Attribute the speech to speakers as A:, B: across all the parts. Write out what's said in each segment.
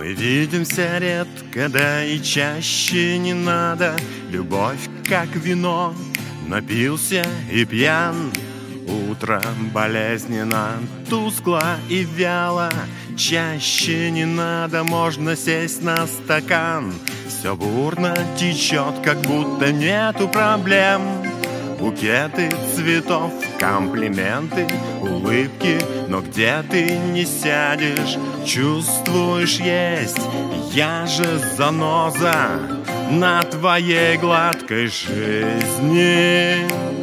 A: Мы видимся редко, да и чаще не надо. Любовь как вино, напился и пьян. Утро болезненно, тускло и вяло. Чаще не надо, можно сесть на стакан. Все бурно течет, как будто нету проблем. Букеты цветов, комплименты, улыбки. Но где ты не сядешь, чувствуешь есть. Я же заноза на твоей гладкой жизни.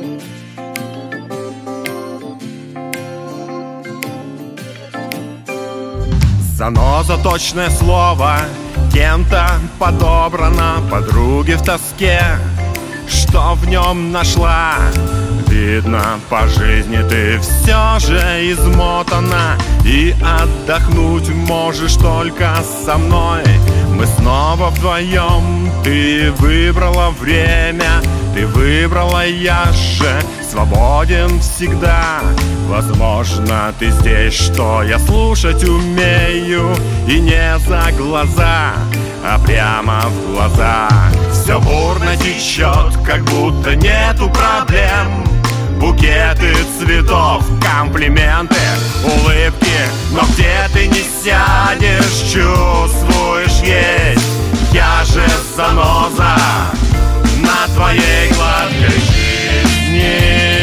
A: Заноза — точное слово, кем-то подобрано. Подруги в тоске, что в нем нашла. Видно, по жизни ты все же измотана, и отдохнуть можешь только со мной. Мы снова вдвоем, ты выбрала время, ты выбрала, я же свободен всегда. Возможно, ты здесь, что я слушать умею, и не за глаза, а прямо в глаза. Все бурно течет, как будто нету проблем. Букеты цветов, комплименты, улыбки. Но где ты не сядешь, чувствуешь есть. Я же заноза на твоей гладкой жизни.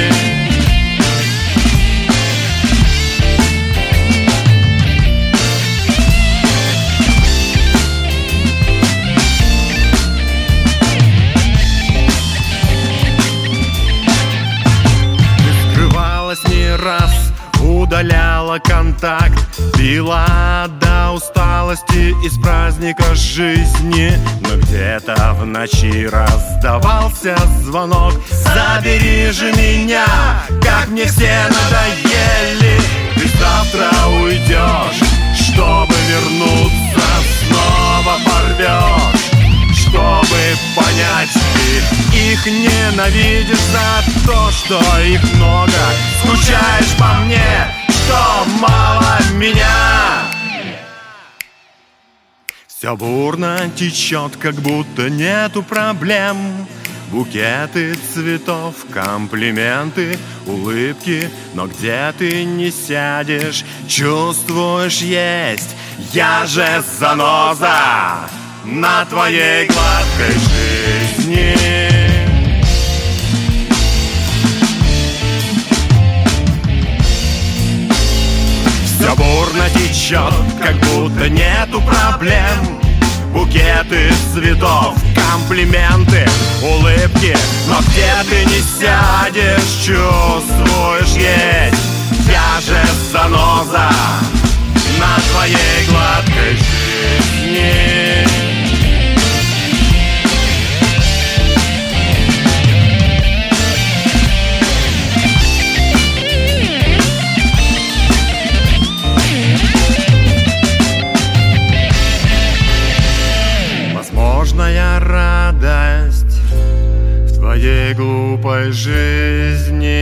A: Не раз удаляла контакт, пила до усталости из праздника жизни. Но где-то в ночи раздавался звонок: забери же меня, как мне все надоели. Ты завтра уйдешь, чтобы вернуться, снова порвешь. Чтобы понять, ты их ненавидишь за то, что их много. Скучаешь по мне, что мало меня. Все бурно течет, как будто нету проблем. Букеты цветов, комплименты, улыбки. Но где ты не сядешь, чувствуешь есть. Я же заноза на твоей гладкой жизни. Все бурно течет, как будто нету проблем. Букеты цветов, комплименты, улыбки. Но где ты не сядешь, чувствуешь есть. Я же заноза на твоей гладкой жизни. Возможная радость в твоей глупой жизни.